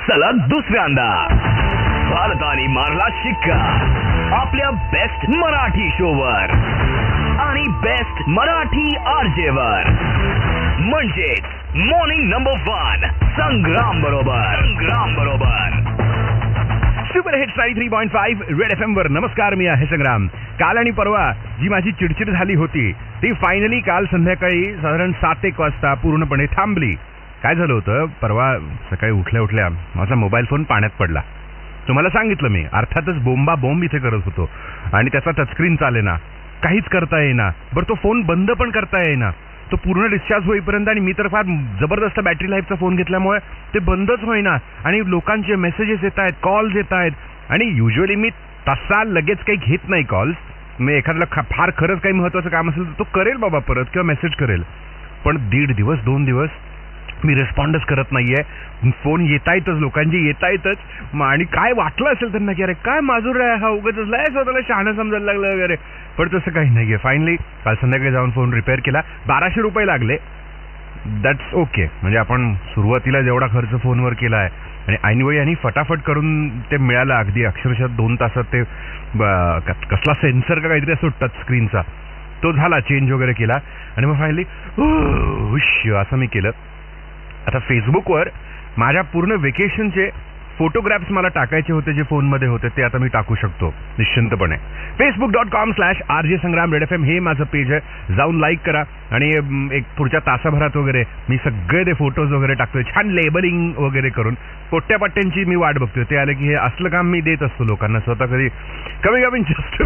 सलग दुसऱ्यांदा भारताने मारला शिक्का आपल्या बेस्ट मराठी शोवर आणि बेस्ट मराठी आरजेवर, म्हणजेच मॉर्निंग नंबर 1 संग्राम बरोबर सुपर हिट्स 93.5 रेड FM वर. नमस्कार, मी आहे संग्राम. काल आणि परवा जी माझी चिडचिड झाली होती ती फायनली काल संध्याकाळी साधारण 7-1 वाजता पूर्णपणे थांबली. काय झालं होतं, परवा सकाळी उठल्या माझा मोबाईल फोन पाण्यात पडला. तुम्हाला सांगितलं मी, अर्थातच बोंब इथे करत होतो आणि त्याचा टचस्क्रीन चालेना, काहीच करता येईना. बरं, तो फोन बंद पण करता येईना. तो पूर्ण डिस्चार्ज होईपर्यंत, आणि मी तर फार जबरदस्त बॅटरी लाईफचा फोन घेतल्यामुळे ते बंदच होईना. आणि लोकांचे मेसेजेस येत आहेत, कॉल्स येत आहेत. आणि युजली मी तसा लगेच काही घेत नाही कॉल्स. मी एखाद्याला फार खरंच काही महत्वाचं काम असेल तर तो करेल बाबा परत, किंवा मेसेज करेल. पण 1.5 दिवस 2 दिवस मी रिस्पॉन्डच करत नाहीये. फोन येतायतच, लोकांची येतायतच. आणि काय वाटलं असेल त्यांना की अरे काय माजूर आहे हा, उगाच लय स्वतःला शहाणं समजायला लागलं वगैरे. पण तसं काही नाहीये. फायनली काल संध्याकाळी जाऊन फोन रिपेअर केला. 1200 रुपये लागले. That's okay. म्हणजे आपण सुरुवातीला जेवढा खर्च फोनवर केला आहे आणि ऐनवेळी आणि फटाफट करून ते मिळालं. अगदी अक्षरशः 2 तासात ते कसला सेन्सर का काहीतरी असतो टच स्क्रीनचा, तो झाला, चेंज वगैरे केला. आणि मग फायनली असं मी केलं. आता फेसबुकवर माझ्या पूर्ण वेकेशनचे फोटोग्राफ्स मला टाकायचे होते, जे फोनमध्ये होते ते आता मी टाकू शकतो निश्चिंतपणे. facebook.com/RJ संग्राम रेड FM हे माझं पेज आहे. जाऊन लाईक करा. आणि एक पुढच्या तासाभरात वगैरे मी सगळे ते फोटोज वगैरे टाकतोय, छान लेबलिंग वगैरे करून. पोट्ट्यापट्ट्यांची मी वाट बघतोय, ते आले की हे असलं काम मी देत असतो लोकांना. स्वतः कधी कमी जस्ट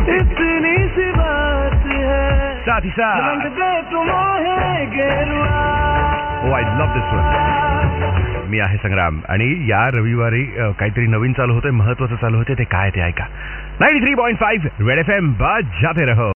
साथ ही साथ आय लव्ह दिस वन. मी आहे संग्राम आणि या रविवारी काहीतरी नवीन चालू होतंय, महत्वाचं चालू होते. ते काय ते ऐका. 93.5 रेड FM बजाते रहो.